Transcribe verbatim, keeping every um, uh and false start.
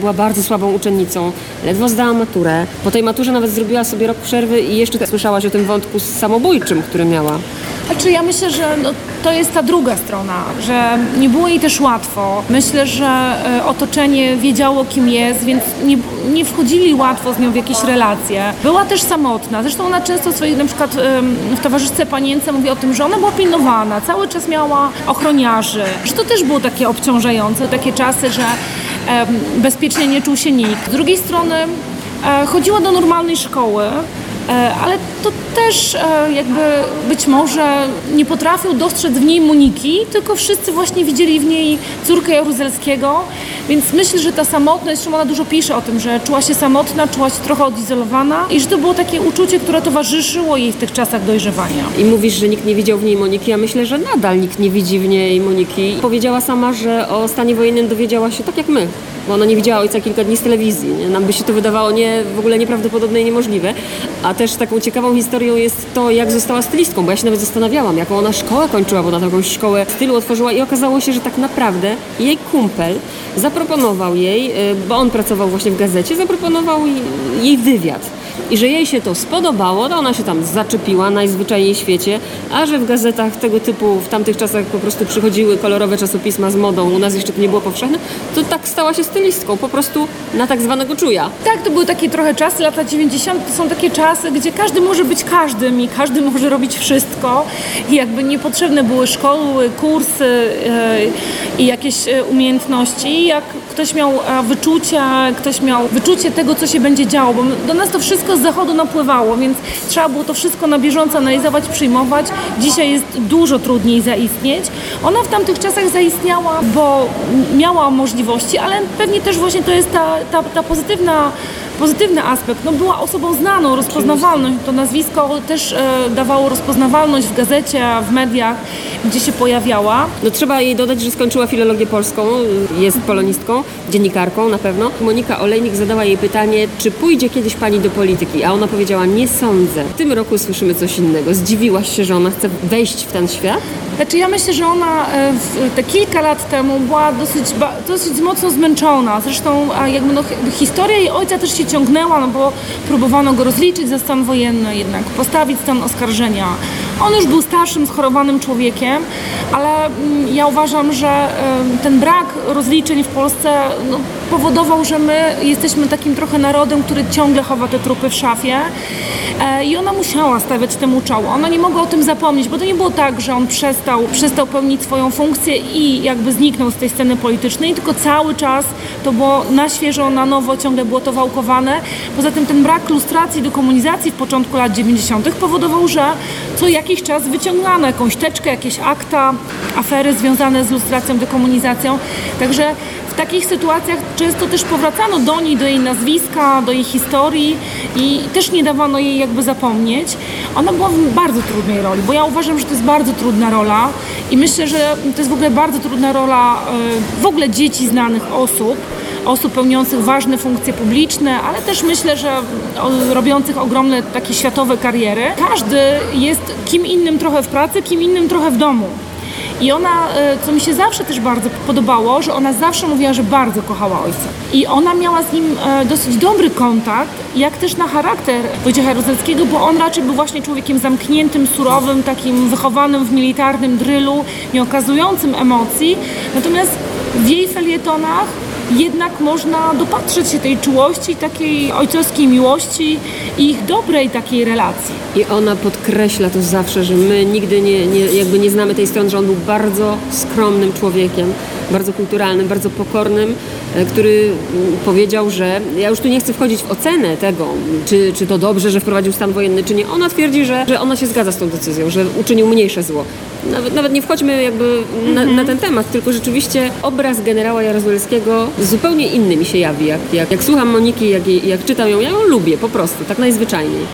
była bardzo słabą uczennicą, ledwo zdała maturę. Po tej maturze nawet zrobiła sobie rok przerwy i jeszcze słyszałaś o tym wątku samobójczym, który miała. Znaczy ja myślę, że no, to jest ta druga strona, że nie było jej też łatwo. Myślę, że e, otoczenie wiedziało, kim jest, więc nie, nie wchodzili łatwo z nią w jakieś relacje. Była też samotna. Zresztą ona często w swojej, na przykład e, w towarzystwie panience mówi o tym, że ona była pilnowana, cały czas miała ochroniarzy. Że to też było takie obciążające, takie czasy, że e, bezpiecznie nie czuł się nikt. Z drugiej strony e, chodziła do normalnej szkoły, ale to też jakby być może nie potrafił dostrzec w niej Moniki, tylko wszyscy właśnie widzieli w niej córkę Jaruzelskiego, więc myślę, że ta samotność, ona dużo pisze o tym, że czuła się samotna, czuła się trochę odizolowana i że to było takie uczucie, które towarzyszyło jej w tych czasach dojrzewania. I mówisz, że nikt nie widział w niej Moniki, ja myślę, że nadal nikt nie widzi w niej Moniki. Powiedziała sama, że o stanie wojennym dowiedziała się tak jak my, bo ona nie widziała ojca kilka dni z telewizji. Nie? Nam by się to wydawało nie, w ogóle nieprawdopodobne i niemożliwe. A też taką ciekawą historią jest to, jak została stylistką, bo ja się nawet zastanawiałam, jaką ona szkołę kończyła, bo na taką szkołę stylu otworzyła i okazało się, że tak naprawdę jej kumpel zaproponował jej, bo on pracował właśnie w gazecie, zaproponował jej wywiad. I że jej się to spodobało, to ona się tam zaczepiła najzwyczajniej w świecie, a że w gazetach tego typu w tamtych czasach po prostu przychodziły kolorowe czasopisma z modą, u nas jeszcze to nie było powszechne, to tak stała się stylistką, po prostu na tak zwanego czuja. Tak, to były takie trochę czasy, lata dziewięćdziesiąte to są takie czasy, gdzie każdy może być każdym i każdy może robić wszystko i jakby niepotrzebne były szkoły, kursy yy, i jakieś yy, umiejętności. Jak ktoś miał yy, wyczucie, ktoś miał wyczucie tego, co się będzie działo, bo do nas to wszystko z zachodu napływało, więc trzeba było to wszystko na bieżąco analizować, przyjmować. Dzisiaj jest dużo trudniej zaistnieć. Ona w tamtych czasach zaistniała, bo miała możliwości, ale pewnie też właśnie to jest ta, ta, ta pozytywna Pozytywny aspekt, no była osobą znaną, rozpoznawalną. To nazwisko też e, dawało rozpoznawalność w gazecie, w mediach, gdzie się pojawiała. No trzeba jej dodać, że skończyła filologię polską, jest polonistką, dziennikarką na pewno. Monika Olejnik zadała jej pytanie, czy pójdzie kiedyś pani do polityki, a ona powiedziała, nie sądzę. W tym roku słyszymy coś innego. Zdziwiłaś się, że ona chce wejść w ten świat? Znaczy ja myślę, że ona w te kilka lat temu była dosyć, dosyć mocno zmęczona. Zresztą jakby no, historia jej ojca też się ciągnęła, no bo próbowano go rozliczyć za stan wojenny, jednak postawić stan oskarżenia. On już był starszym, schorowanym człowiekiem, ale ja uważam, że ten brak rozliczeń w Polsce no, powodował, że my jesteśmy takim trochę narodem, który ciągle chowa te trupy w szafie i ona musiała stawiać temu czoło. Ona nie mogła o tym zapomnieć, bo to nie było tak, że on przestał, przestał pełnić swoją funkcję i jakby zniknął z tej sceny politycznej, tylko cały czas to było na świeżo, na nowo, ciągle było to wałkowane. Poza tym ten brak lustracji, dekomunizacji w początku lat dziewięćdziesiątych powodował, że co jakiś czas wyciągano jakąś teczkę, jakieś akta, afery związane z lustracją, dekomunizacją. Także w takich sytuacjach często też powracano do niej, do jej nazwiska, do jej historii i też nie dawano jej jakby zapomnieć. Ona była w bardzo trudnej roli, bo ja uważam, że to jest bardzo trudna rola i myślę, że to jest w ogóle bardzo trudna rola w ogóle dzieci znanych osób, osób pełniących ważne funkcje publiczne, ale też myślę, że robiących ogromne takie światowe kariery. Każdy jest kim innym trochę w pracy, kim innym trochę w domu. I ona, co mi się zawsze też bardzo podobało, że ona zawsze mówiła, że bardzo kochała ojca. I ona miała z nim dosyć dobry kontakt, jak też na charakter Wojciecha Jaruzelskiego, bo on raczej był właśnie człowiekiem zamkniętym, surowym, takim wychowanym w militarnym drylu, nie okazującym emocji. Natomiast w jej felietonach jednak można dopatrzeć się tej czułości, takiej ojcowskiej miłości i ich dobrej takiej relacji. I ona podkreśla to zawsze, że my nigdy nie, nie, jakby nie znamy tej strony, że on był bardzo skromnym człowiekiem, bardzo kulturalnym, bardzo pokornym, który powiedział, że ja już tu nie chcę wchodzić w ocenę tego, czy, czy to dobrze, że wprowadził stan wojenny, czy nie. Ona twierdzi, że, że ona się zgadza z tą decyzją, że uczynił mniejsze zło. Nawet, nawet nie wchodźmy jakby na, na ten temat, tylko rzeczywiście obraz generała Jaruzelskiego zupełnie inny mi się jawi. Jak, jak, jak słucham Moniki, jak, jak czytam ją, ja ją lubię po prostu, tak najzwyczajniej.